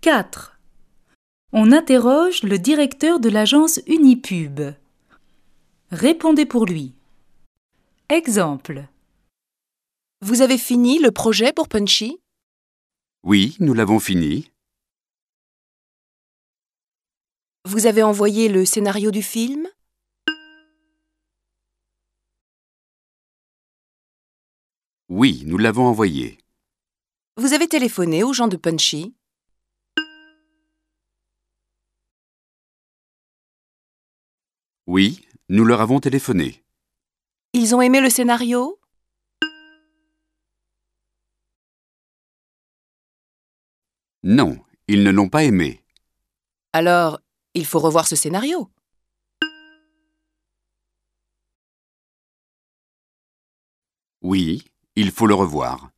4. On interroge le directeur de l'agence Unipub. Répondez pour lui. Exemple. Vous avez fini le projet pour Punchy? Oui, nous l'avons fini. Vous avez envoyé le scénario du film? Oui, nous l'avons envoyé. Vous avez téléphoné aux gens de Punchy? Oui, nous leur avons téléphoné. Ils ont aimé le scénario? Non, ils ne l'ont pas aimé. Alors, il faut revoir ce scénario. Oui, il faut le revoir.